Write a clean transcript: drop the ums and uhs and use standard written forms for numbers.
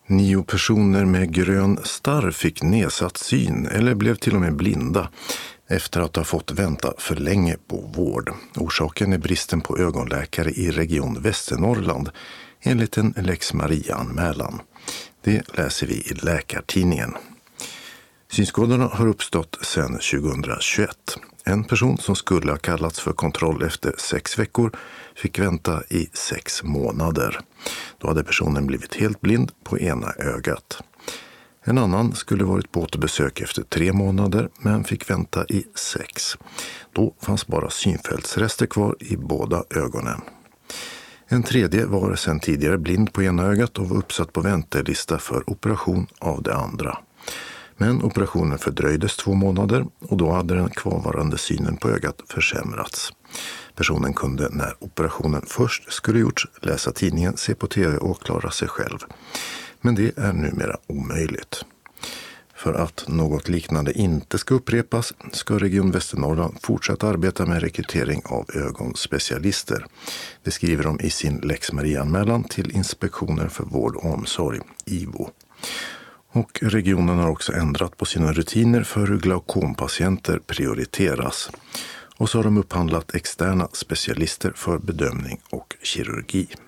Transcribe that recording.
9 personer med grön starr fick nedsatt syn eller blev till och med blinda efter att ha fått vänta för länge på vård. Orsaken är bristen på ögonläkare i Region Västernorrland enligt en Lex Maria-anmälan. Det läser vi i Läkartidningen. Synskadorna har uppstått sedan 2021. En person som skulle ha kallats för kontroll efter 6 veckor fick vänta i 6 månader. Då hade personen blivit helt blind på ena ögat. En annan skulle varit på återbesök efter 3 månader men fick vänta i 6. Då fanns bara synfältsrester kvar i båda ögonen. En tredje var sedan tidigare blind på ena ögat och var uppsatt på väntelista för operation av det andra. Men operationen fördröjdes 2 månader och då hade den kvarvarande synen på ögat försämrats. Personen kunde när operationen först skulle gjorts läsa tidningen, se på tv och klara sig själv. Men det är numera omöjligt. För att något liknande inte ska upprepas ska Region Västernorrland fortsätta arbeta med rekrytering av ögonspecialister. Det skriver de i sin Lex Maria-anmälan till Inspektionen för vård och omsorg, IVO. Och regionen har också ändrat på sina rutiner för hur glaukompatienter prioriteras. Och så har de upphandlat externa specialister för bedömning och kirurgi.